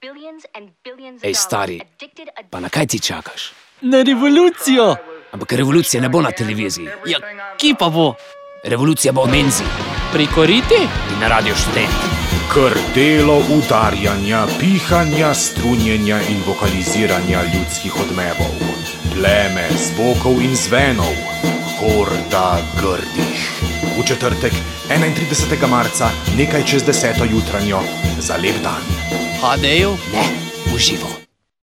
Ej, stari, pa na kaj ti čakaš? Na revolucijo! Ampak revolucija ne bo na televiziji. Ja, kje pa bo? Revolucija bo v menzi Pri koriti? in na Radio Študent. Krtelo udarjanja, pihanja, strunjenja in vokaliziranja ljudskih odmevov. Pleme zvokov in zvenov. Horda grdih. V četrtek, 31. marca, nekaj čez 10. jutranjo, za lep dan. Hadeju? Ne, v živo.